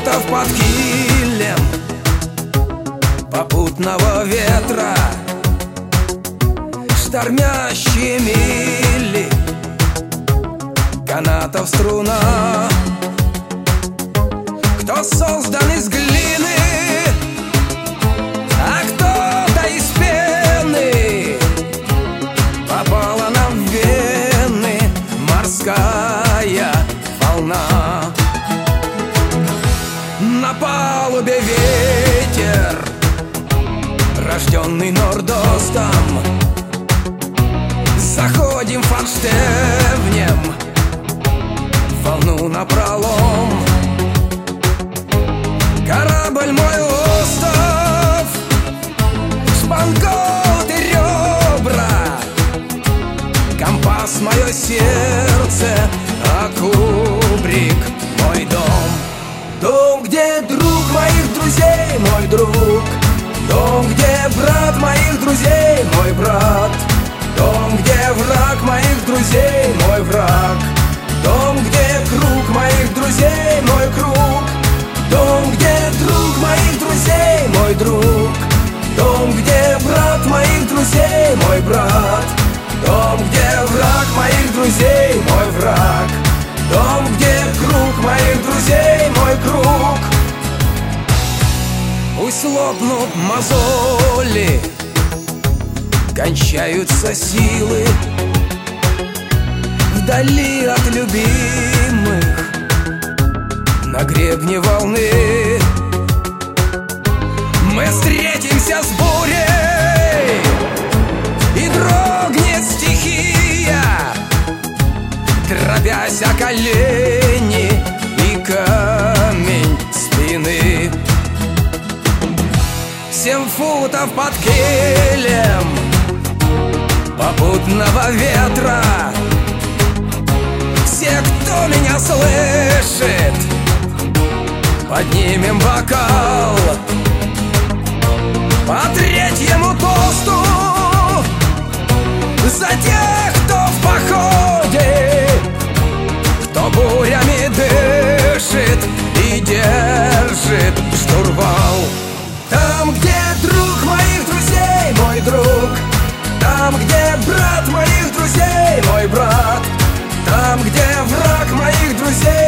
футов под килем попутного ветра, штормящие мили канатов струна. Кто создан из глины, а кто-то из пены, попала нам в вены морская волна. На палубе ветер, рожденный нордостом, заходим форштевнем в волну напролом. Корабль мой остров, шпангоут и ребра, компас мое сердце, а кубрик мой дом. Дом, где друг моих друзей, мой друг. Дом, где брат моих друзей, мой брат. Дом, где враг моих друзей, мой враг. Дом, где круг моих друзей, мой круг. Дом, где друг моих друзей, мой друг. Дом, где брат моих друзей, мой брат. Дом, где враг моих друзей, мой враг. Дом, где круг моих друзей, мой круг. Пусть лопнут мозоли, кончаются силы вдали от любимых, на гребне волны. Мы встретимся с бурей, и дрогнет стихия, дробясь о колени и камень спины. 7 футов под килем попутного ветра. Все, кто меня слышит, поднимем бокал по 3-му тосту за тех, кто в походе, кто бурями дышит и держит штурвал. Там, где друг моих друзей, мой друг. Там, где брат моих друзей, мой брат. Там, где враг моих друзей,